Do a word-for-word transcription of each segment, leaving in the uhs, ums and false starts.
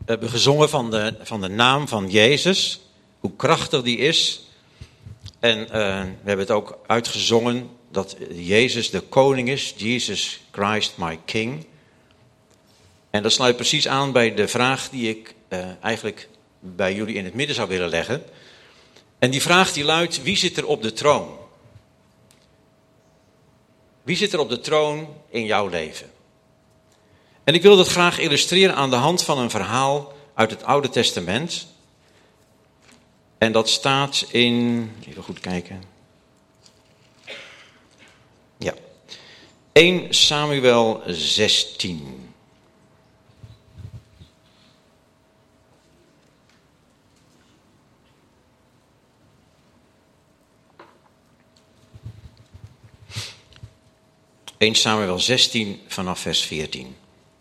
We hebben gezongen van de, van de naam van Jezus, hoe krachtig die is. En uh, we hebben het ook uitgezongen dat Jezus de koning is, Jesus Christ my King. En dat sluit precies aan bij de vraag die ik uh, eigenlijk bij jullie in het midden zou willen leggen. En die vraag die luidt, wie zit er op de troon? Wie zit er op de troon in jouw leven? En ik wil dat graag illustreren aan de hand van een verhaal uit het Oude Testament. En dat staat in, even goed kijken. Ja, eerste Samuel zestien. eerste Samuel zestien vanaf vers veertien.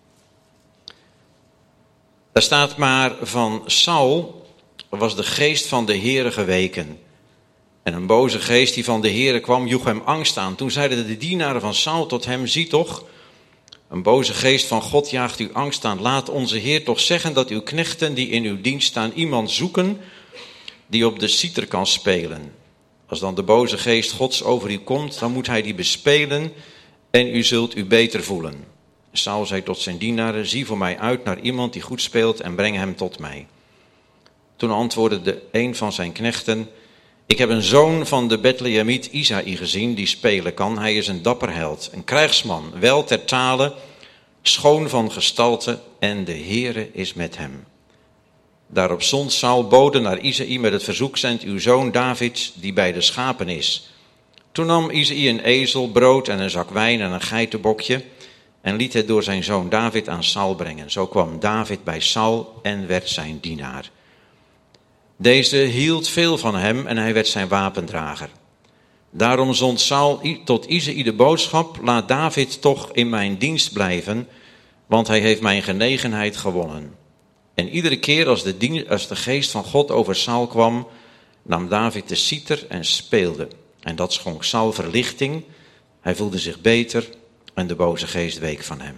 Daar staat maar van Saul was de geest van de Heere geweken. En een boze geest die van de Heere kwam joeg hem angst aan. Toen zeiden de dienaren van Saul tot hem, zie toch, een boze geest van God jaagt u angst aan. Laat onze Heer toch zeggen dat uw knechten die in uw dienst staan iemand zoeken die op de citer kan spelen. Als dan de boze geest Gods over u komt, dan moet hij die bespelen en u zult u beter voelen. Saul zei tot zijn dienaren, zie voor mij uit naar iemand die goed speelt en breng hem tot mij. Toen antwoordde de een van zijn knechten, ik heb een zoon van de Bethlehemiet Isaï gezien die spelen kan. Hij is een dapper held, een krijgsman, wel ter tale, schoon van gestalte en de Heere is met hem. Daarop zond Saul bode naar Isaï met het verzoek, zend uw zoon David die bij de schapen is. Toen nam Isaï een ezel, brood en een zak wijn en een geitenbokje en liet het door zijn zoon David aan Saul brengen. Zo kwam David bij Saul en werd zijn dienaar. Deze hield veel van hem en hij werd zijn wapendrager. Daarom zond Saul tot Isaï de boodschap, laat David toch in mijn dienst blijven, want hij heeft mijn genegenheid gewonnen. En iedere keer als de, dien, als de geest van God over Saul kwam, nam David de citer en speelde. En dat schonk Saul verlichting, hij voelde zich beter en de boze geest week van hem.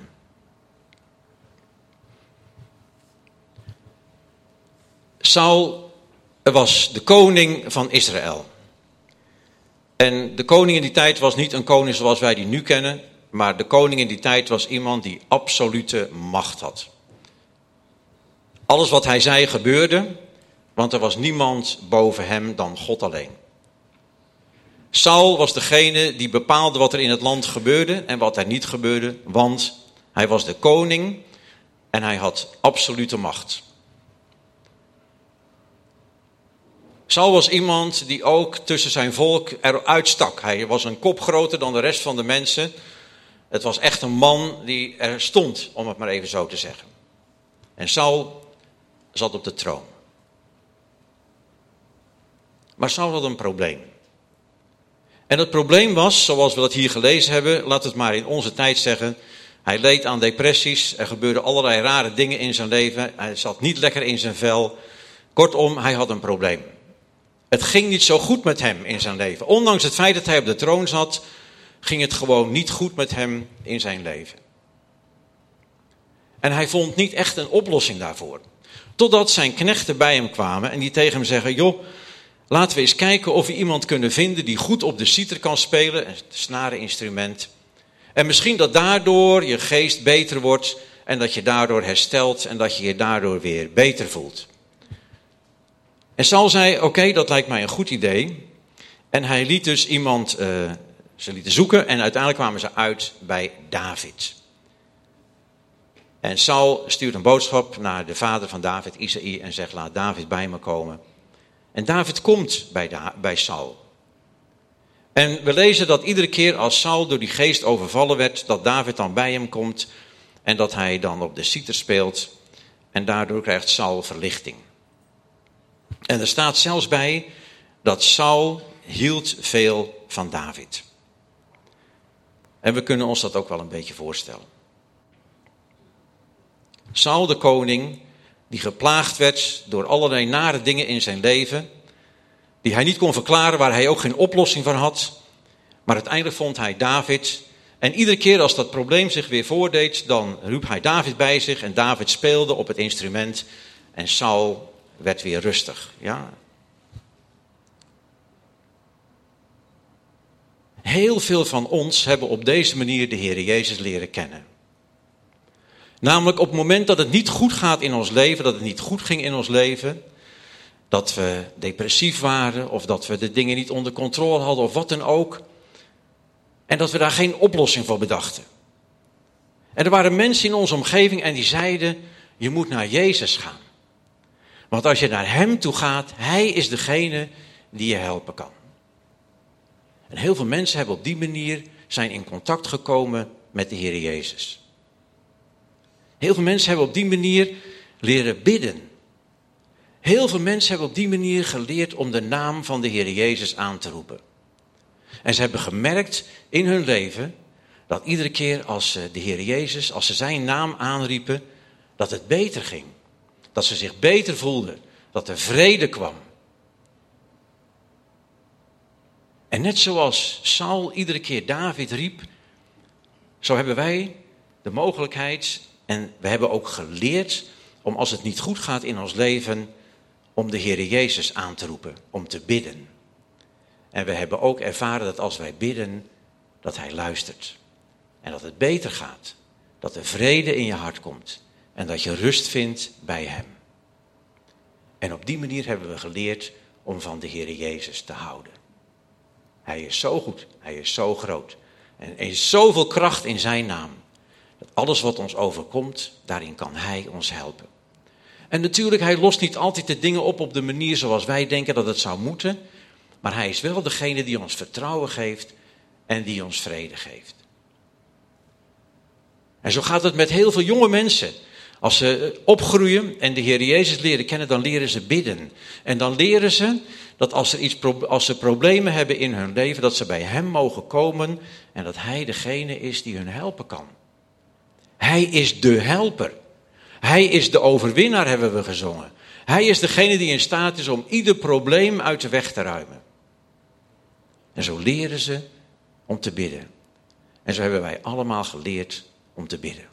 Saul was de koning van Israël. En de koning in die tijd was niet een koning zoals wij die nu kennen, maar de koning in die tijd was iemand die absolute macht had. Alles wat hij zei gebeurde, want er was niemand boven hem dan God alleen. Saul was degene die bepaalde wat er in het land gebeurde en wat er niet gebeurde, want hij was de koning en hij had absolute macht. Saul was iemand die ook tussen zijn volk eruit stak. Hij was een kop groter dan de rest van de mensen. Het was echt een man die er stond, om het maar even zo te zeggen. En Saul zat op de troon. Maar Saul had een probleem. En het probleem was, zoals we dat hier gelezen hebben, laat het maar in onze tijd zeggen, hij leed aan depressies, er gebeurden allerlei rare dingen in zijn leven, hij zat niet lekker in zijn vel. Kortom, hij had een probleem. Het ging niet zo goed met hem in zijn leven. Ondanks het feit dat hij op de troon zat, ging het gewoon niet goed met hem in zijn leven. En hij vond niet echt een oplossing daarvoor. Totdat zijn knechten bij hem kwamen en die tegen hem zeggen, joh, laten we eens kijken of we iemand kunnen vinden die goed op de citer kan spelen, het snareninstrument. En misschien dat daardoor je geest beter wordt en dat je daardoor herstelt en dat je je daardoor weer beter voelt. En Saul zei, oké, okay, dat lijkt mij een goed idee. En hij liet dus iemand, uh, ze lieten zoeken en uiteindelijk kwamen ze uit bij David. En Saul stuurt een boodschap naar de vader van David, Isaï, en zegt, laat David bij me komen. En David komt bij, da- bij Saul. En we lezen dat iedere keer als Saul door die geest overvallen werd, dat David dan bij hem komt en dat hij dan op de citer speelt. En daardoor krijgt Saul verlichting. En er staat zelfs bij dat Saul hield veel van David. En we kunnen ons dat ook wel een beetje voorstellen. Saul de koning, die geplaagd werd door allerlei nare dingen in zijn leven, die hij niet kon verklaren, waar hij ook geen oplossing voor had. Maar uiteindelijk vond hij David, En iedere keer als dat probleem zich weer voordeed, dan riep hij David bij zich en David speelde op het instrument en Saul werd weer rustig. Ja. Heel veel van ons hebben op deze manier de Heer Jezus leren kennen. Namelijk op het moment dat het niet goed gaat in ons leven, dat het niet goed ging in ons leven, dat we depressief waren of dat we de dingen niet onder controle hadden of wat dan ook. En dat we daar geen oplossing voor bedachten. En er waren mensen in onze omgeving en die zeiden, je moet naar Jezus gaan. Want als je naar hem toe gaat, hij is degene die je helpen kan. En heel veel mensen hebben op die manier zijn in contact gekomen met de Heer Jezus. Heel veel mensen hebben op die manier leren bidden. Heel veel mensen hebben op die manier geleerd om de naam van de Heer Jezus aan te roepen. En ze hebben gemerkt in hun leven dat iedere keer als ze de Heer Jezus, als ze zijn naam aanriepen, dat het beter ging. Dat ze zich beter voelden, dat er vrede kwam. En net zoals Saul iedere keer David riep, zo hebben wij de mogelijkheid en we hebben ook geleerd om als het niet goed gaat in ons leven, om de Heer Jezus aan te roepen, om te bidden. En we hebben ook ervaren dat als wij bidden, dat hij luistert. En dat het beter gaat, dat er vrede in je hart komt en dat je rust vindt bij hem. En op die manier hebben we geleerd om van de Heer Jezus te houden. Hij is zo goed, hij is zo groot. En er is zoveel kracht in zijn naam. Dat alles wat ons overkomt, daarin kan hij ons helpen. En natuurlijk, hij lost niet altijd de dingen op op de manier zoals wij denken dat het zou moeten. Maar hij is wel degene die ons vertrouwen geeft en die ons vrede geeft. En zo gaat het met heel veel jonge mensen. Als ze opgroeien en de Heer Jezus leren kennen, dan leren ze bidden. En dan leren ze dat als, er iets, als ze problemen hebben in hun leven, dat ze bij hem mogen komen en dat hij degene is die hun helpen kan. Hij is de helper. Hij is de overwinnaar, hebben we gezongen. Hij is degene die in staat is om ieder probleem uit de weg te ruimen. En zo leren ze om te bidden. En zo hebben wij allemaal geleerd om te bidden.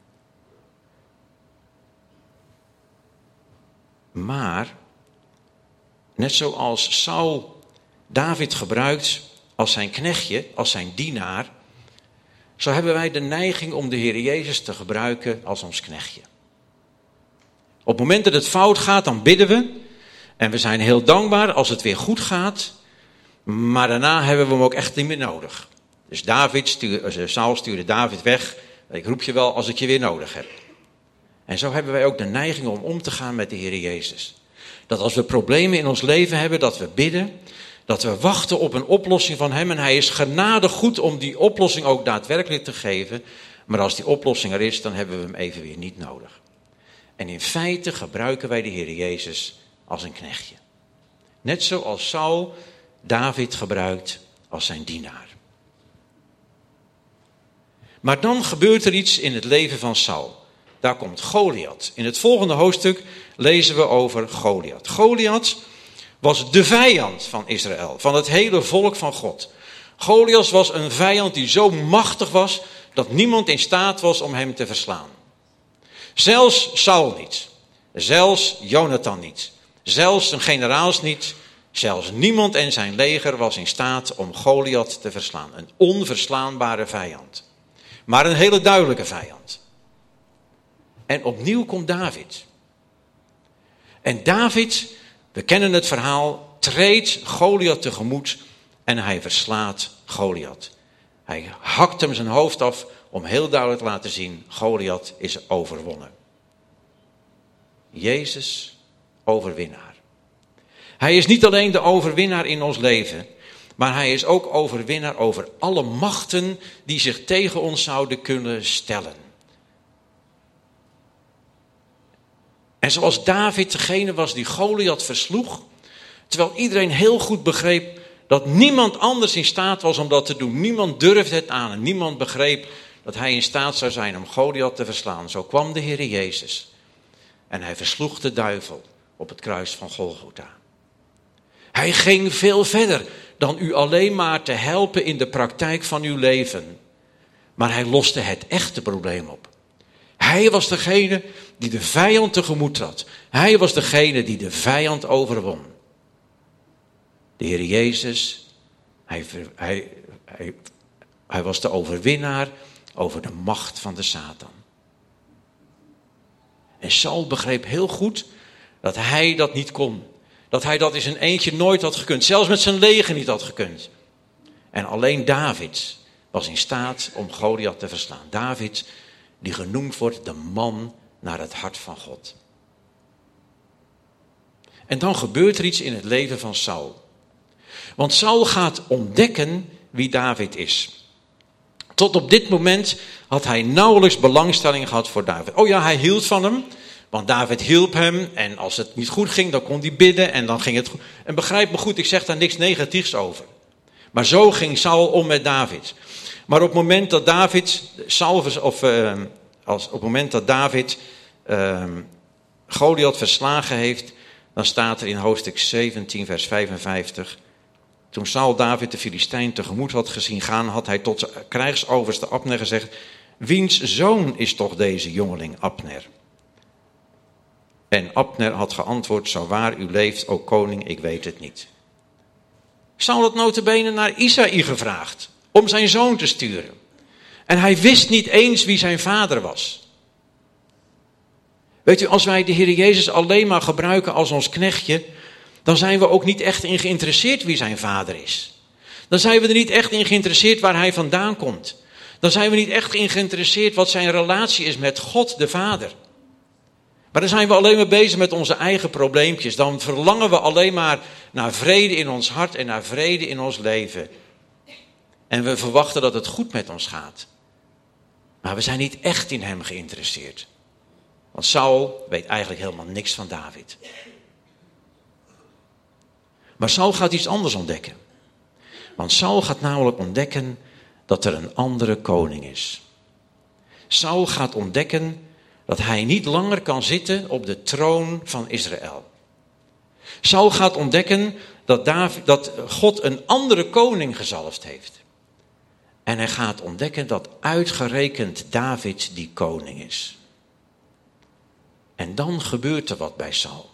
Maar, net zoals Saul David gebruikt als zijn knechtje, als zijn dienaar, zo hebben wij de neiging om de Heer Jezus te gebruiken als ons knechtje. Op het moment dat het fout gaat, dan bidden we. En we zijn heel dankbaar als het weer goed gaat. Maar daarna hebben we hem ook echt niet meer nodig. Dus David stuurde, Saul stuurde David weg. Ik roep je wel als ik je weer nodig heb. En zo hebben wij ook de neiging om om te gaan met de Heer Jezus. Dat als we problemen in ons leven hebben, dat we bidden. Dat we wachten op een oplossing van hem. En hij is genadig goed om die oplossing ook daadwerkelijk te geven. Maar als die oplossing er is, dan hebben we hem even weer niet nodig. En in feite gebruiken wij de Heer Jezus als een knechtje. Net zoals Saul David gebruikt als zijn dienaar. Maar dan gebeurt er iets in het leven van Saul. Daar komt Goliath. In het volgende hoofdstuk lezen we over Goliath. Goliath was de vijand van Israël, van het hele volk van God. Goliath was een vijand die zo machtig was dat niemand in staat was om hem te verslaan. Zelfs Saul niet. Zelfs Jonathan niet. Zelfs zijn generaals niet. Zelfs niemand in zijn leger was in staat om Goliath te verslaan. Een onverslaanbare vijand. Maar een hele duidelijke vijand. En opnieuw komt David. En David, we kennen het verhaal, treedt Goliath tegemoet en hij verslaat Goliath. Hij hakt hem zijn hoofd af om heel duidelijk te laten zien, Goliath is overwonnen. Jezus, overwinnaar. Hij is niet alleen de overwinnaar in ons leven, maar hij is ook overwinnaar over alle machten die zich tegen ons zouden kunnen stellen. En zoals David degene was die Goliath versloeg, terwijl iedereen heel goed begreep dat niemand anders in staat was om dat te doen. Niemand durfde het aan en niemand begreep dat hij in staat zou zijn om Goliath te verslaan. Zo kwam de Heer Jezus en hij versloeg de duivel op het kruis van Golgotha. Hij ging veel verder dan u alleen maar te helpen in de praktijk van uw leven. maar hij loste het echte probleem op. Hij was degene die de vijand tegemoet trad. Hij was degene die de vijand overwon. De Heer Jezus, hij, hij, hij, hij was de overwinnaar over de macht van de Satan. En Saul begreep heel goed dat hij dat niet kon. Dat hij dat in zijn eentje nooit had gekund. Zelfs met zijn leger niet had gekund. En alleen David was in staat om Goliath te verslaan. David, die genoemd wordt de man naar het hart van God. En dan gebeurt er iets in het leven van Saul. Want Saul gaat ontdekken wie David is. Tot op dit moment had hij nauwelijks belangstelling gehad voor David. Oh ja, hij hield van hem, want David hielp hem. En als het niet goed ging, dan kon hij bidden en dan ging het goed. En begrijp me goed, ik zeg daar niks negatiefs over. Maar zo ging Saul om met David. Maar op het moment dat David, Saul, of uh, als, op het moment dat David uh, Goliath verslagen heeft, dan staat er in hoofdstuk zeventien, vers vijfenvijftig... Toen Saul David de Filistijn tegemoet had gezien gaan, had hij tot zijn krijgsoverste Abner gezegd: wiens zoon is toch deze jongeling Abner? En Abner had geantwoord: zo waar u leeft, o koning, ik weet het niet. Saul had nota bene naar Isaï gevraagd om zijn zoon te sturen. En hij wist niet eens wie zijn vader was. Weet u, als wij de Heer Jezus alleen maar gebruiken als ons knechtje, dan zijn we ook niet echt in geïnteresseerd wie zijn vader is. Dan zijn we er niet echt in geïnteresseerd waar hij vandaan komt. Dan zijn we niet echt in geïnteresseerd wat zijn relatie is met God de Vader. Maar dan zijn we alleen maar bezig met onze eigen probleempjes. Dan verlangen we alleen maar naar vrede in ons hart en naar vrede in ons leven. En we verwachten dat het goed met ons gaat. Maar we zijn niet echt in hem geïnteresseerd. Want Saul weet eigenlijk helemaal niks van David. Maar Saul gaat iets anders ontdekken. Want Saul gaat namelijk ontdekken dat er een andere koning is. Saul gaat ontdekken dat hij niet langer kan zitten op de troon van Israël. Saul gaat ontdekken dat, David, dat God een andere koning gezalfd heeft. En hij gaat ontdekken dat uitgerekend David die koning is. En dan gebeurt er wat bij Saul.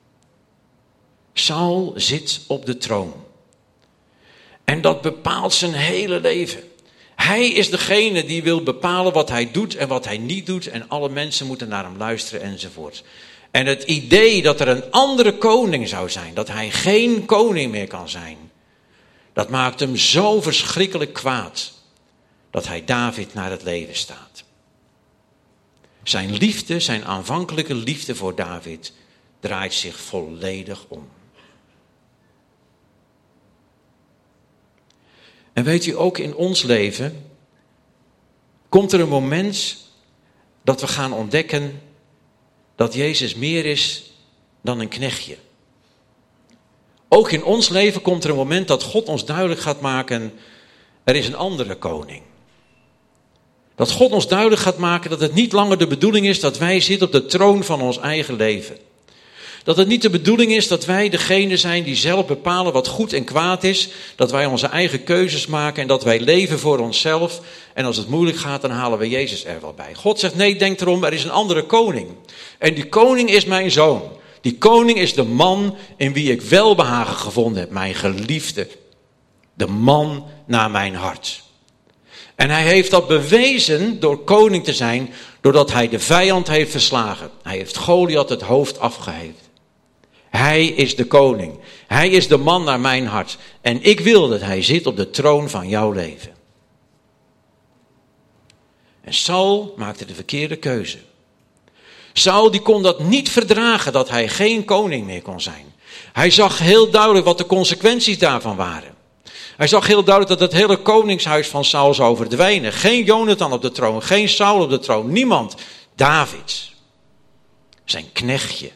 Saul zit op de troon. En dat bepaalt zijn hele leven. Hij is degene die wil bepalen wat hij doet en wat hij niet doet. En alle mensen moeten naar hem luisteren enzovoort. En het idee dat er een andere koning zou zijn, dat hij geen koning meer kan zijn, dat maakt hem zo verschrikkelijk kwaad dat hij David naar het leven staat. Zijn liefde, zijn aanvankelijke liefde voor David, draait zich volledig om. En weet u, ook in ons leven komt er een moment dat we gaan ontdekken dat Jezus meer is dan een knechtje. Ook in ons leven komt er een moment dat God ons duidelijk gaat maken: er is een andere koning. Dat God ons duidelijk gaat maken dat het niet langer de bedoeling is dat wij zitten op de troon van ons eigen leven. Dat het niet de bedoeling is dat wij degene zijn die zelf bepalen wat goed en kwaad is. Dat wij onze eigen keuzes maken en dat wij leven voor onszelf. En als het moeilijk gaat, dan halen we Jezus er wel bij. God zegt: nee, denk erom, er is een andere koning. En die koning is mijn zoon. Die koning is de man in wie ik welbehagen gevonden heb. Mijn geliefde. De man naar mijn hart. En hij heeft dat bewezen door koning te zijn, doordat hij de vijand heeft verslagen. Hij heeft Goliath het hoofd afgeheven. Hij is de koning. Hij is de man naar mijn hart. En ik wil dat hij zit op de troon van jouw leven. En Saul maakte de verkeerde keuze. Saul die kon dat niet verdragen dat hij geen koning meer kon zijn. Hij zag heel duidelijk wat de consequenties daarvan waren. Hij zag heel duidelijk dat het hele koningshuis van Saul zou verdwijnen. Geen Jonathan op de troon, geen Saul op de troon, niemand. David, zijn knechtje.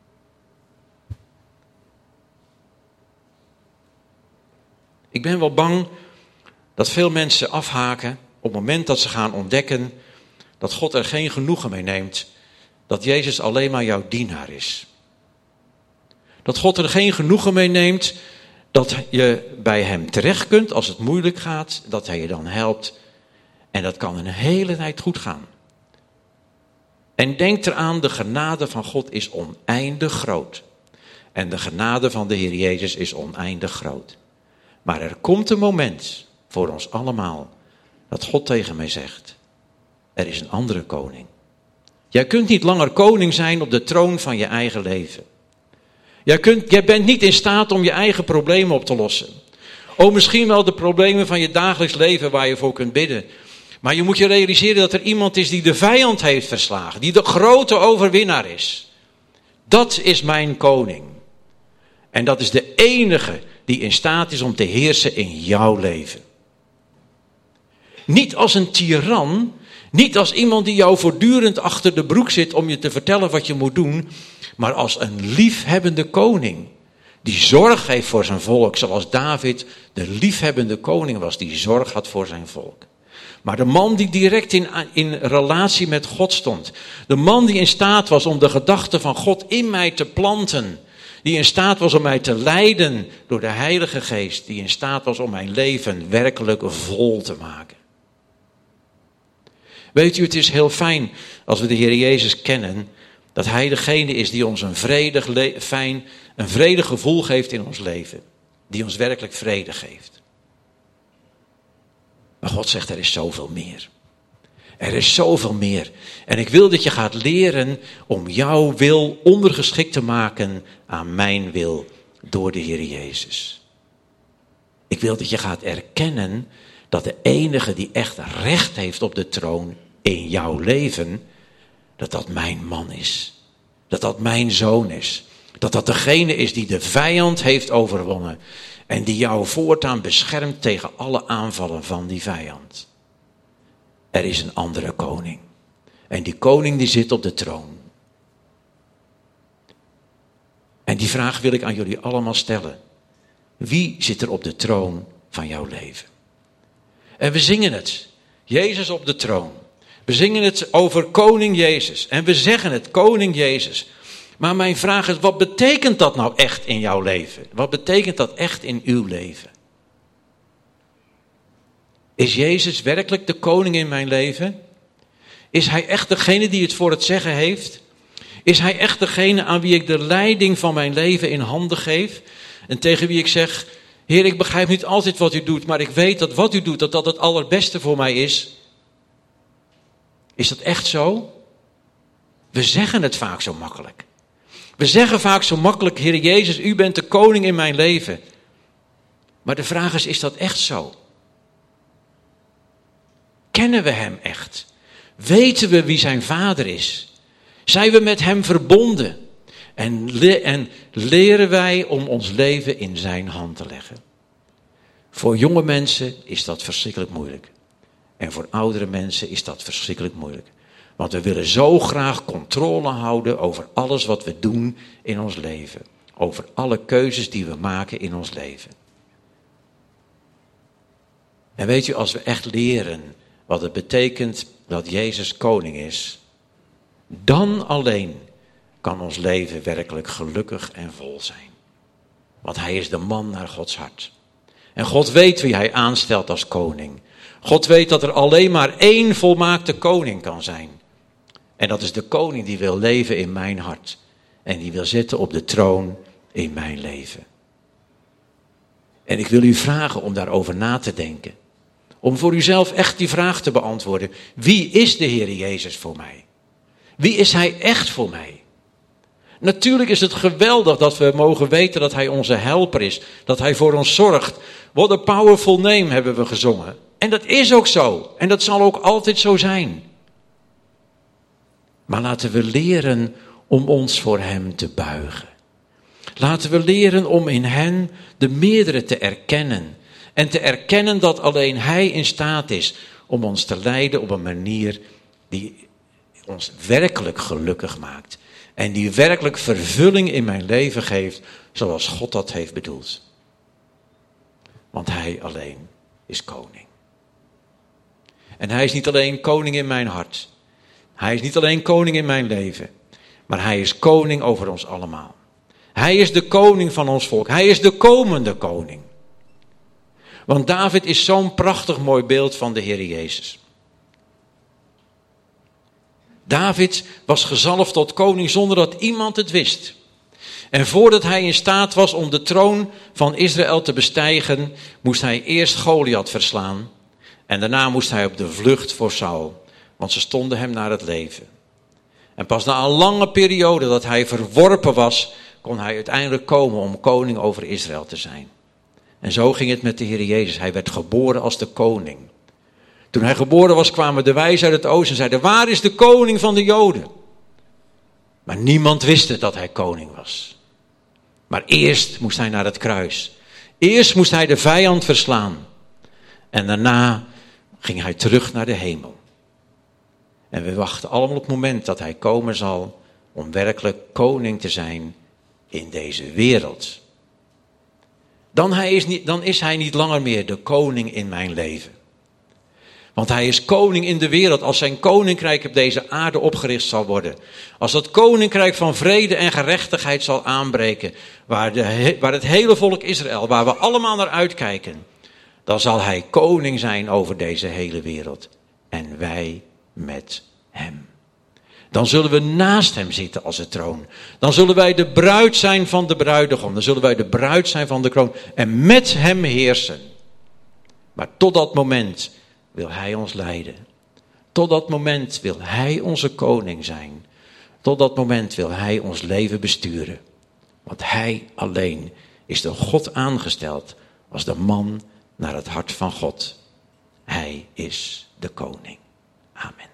Ik ben wel bang dat veel mensen afhaken op het moment dat ze gaan ontdekken dat God er geen genoegen mee neemt dat Jezus alleen maar jouw dienaar is. Dat God er geen genoegen mee neemt dat je bij hem terecht kunt als het moeilijk gaat, dat hij je dan helpt. En dat kan een hele tijd goed gaan. En denk eraan, de genade van God is oneindig groot. En de genade van de Heer Jezus is oneindig groot. Maar er komt een moment voor ons allemaal dat God tegen mij zegt, er is een andere koning. Jij kunt niet langer koning zijn op de troon van je eigen leven. Jij, kunt, jij bent niet in staat om je eigen problemen op te lossen. Oh, misschien wel de problemen van je dagelijks leven waar je voor kunt bidden. Maar je moet je realiseren dat er iemand is die de vijand heeft verslagen. Die de grote overwinnaar is. Dat is mijn koning. En dat is de enige die in staat is om te heersen in jouw leven. Niet als een tiran. Niet als iemand die jou voortdurend achter de broek zit om je te vertellen wat je moet doen. Maar als een liefhebbende koning. Die zorg heeft voor zijn volk. Zoals David de liefhebbende koning was. Die zorg had voor zijn volk. Maar de man die direct in, in relatie met God stond. De man die in staat was om de gedachten van God in mij te planten. Die in staat was om mij te leiden door de Heilige Geest. Die in staat was om mijn leven werkelijk vol te maken. Weet u, het is heel fijn als we de Heer Jezus kennen. Dat Hij degene is die ons een vredig, le- fijn, een vredig gevoel geeft in ons leven. Die ons werkelijk vrede geeft. Maar God zegt, er is zoveel meer. Er is zoveel meer. En ik wil dat je gaat leren om jouw wil ondergeschikt te maken aan mijn wil door de Heer Jezus. Ik wil dat je gaat erkennen dat de enige die echt recht heeft op de troon in jouw leven, dat dat mijn man is. Dat dat mijn zoon is. Dat dat degene is die de vijand heeft overwonnen. En die jou voortaan beschermt tegen alle aanvallen van die vijand. Er is een andere koning. En die koning die zit op de troon. En die vraag wil ik aan jullie allemaal stellen. Wie zit er op de troon van jouw leven? En we zingen het. Jezus op de troon. We zingen het over koning Jezus. En we zeggen het, koning Jezus. Maar mijn vraag is, wat betekent dat nou echt in jouw leven? Wat betekent dat echt in uw leven? Is Jezus werkelijk de koning in mijn leven? Is Hij echt degene die het voor het zeggen heeft? Is Hij echt degene aan wie ik de leiding van mijn leven in handen geef? En tegen wie ik zeg, Heer, ik begrijp niet altijd wat u doet, maar ik weet dat wat u doet, dat dat het allerbeste voor mij is. Is dat echt zo? We zeggen het vaak zo makkelijk. We zeggen vaak zo makkelijk, Heer Jezus, u bent de koning in mijn leven. Maar de vraag is, is dat echt zo? Kennen we Hem echt? Weten we wie zijn vader is? Zijn we met Hem verbonden? En, le- en leren wij om ons leven in zijn hand te leggen? Voor jonge mensen is dat verschrikkelijk moeilijk. En voor oudere mensen is dat verschrikkelijk moeilijk. Want we willen zo graag controle houden over alles wat we doen in ons leven. Over alle keuzes die we maken in ons leven. En weet u, als we echt leren wat het betekent dat Jezus koning is, dan alleen kan ons leven werkelijk gelukkig en vol zijn. Want Hij is de man naar Gods hart. En God weet wie Hij aanstelt als koning. God weet dat er alleen maar één volmaakte koning kan zijn. En dat is de koning die wil leven in mijn hart. En die wil zitten op de troon in mijn leven. En ik wil u vragen om daarover na te denken. Om voor uzelf echt die vraag te beantwoorden. Wie is de Heer Jezus voor mij? Wie is Hij echt voor mij? Natuurlijk is het geweldig dat we mogen weten dat Hij onze helper is. Dat Hij voor ons zorgt. What a powerful name hebben we gezongen. En dat is ook zo. En dat zal ook altijd zo zijn. Maar laten we leren om ons voor Hem te buigen. Laten we leren om in hen de meerdere te erkennen. En te erkennen dat alleen Hij in staat is om ons te leiden op een manier die ons werkelijk gelukkig maakt. En die werkelijk vervulling in mijn leven geeft zoals God dat heeft bedoeld. Want Hij alleen is koning. En Hij is niet alleen koning in mijn hart. Hij is niet alleen koning in mijn leven. Maar Hij is koning over ons allemaal. Hij is de koning van ons volk. Hij is de komende koning. Want David is zo'n prachtig mooi beeld van de Heer Jezus. David was gezalfd tot koning zonder dat iemand het wist. En voordat hij in staat was om de troon van Israël te bestijgen, moest hij eerst Goliath verslaan. En daarna moest hij op de vlucht voor Saul, want ze stonden hem naar het leven. En pas na een lange periode dat hij verworpen was, kon hij uiteindelijk komen om koning over Israël te zijn. En zo ging het met de Heer Jezus. Hij werd geboren als de koning. Toen hij geboren was, kwamen de wijzen uit het oosten en zeiden: waar is de koning van de Joden? Maar niemand wist het dat hij koning was. Maar eerst moest hij naar het kruis. Eerst moest hij de vijand verslaan. En daarna ging hij terug naar de hemel. En we wachten allemaal op het moment dat hij komen zal om werkelijk koning te zijn in deze wereld. Dan, hij is niet, dan is hij niet langer meer de koning in mijn leven. Want hij is koning in de wereld als zijn koninkrijk op deze aarde opgericht zal worden. Als dat koninkrijk van vrede en gerechtigheid zal aanbreken, waar, de, waar het hele volk Israël, waar we allemaal naar uitkijken, dan zal hij koning zijn over deze hele wereld. En wij met hem. Dan zullen we naast hem zitten als het troon. Dan zullen wij de bruid zijn van de bruidegom. Dan zullen wij de bruid zijn van de kroon. En met hem heersen. Maar tot dat moment wil hij ons leiden. Tot dat moment wil hij onze koning zijn. Tot dat moment wil hij ons leven besturen. Want hij alleen is door God aangesteld als de man naar het hart van God. Hij is de koning. Amen.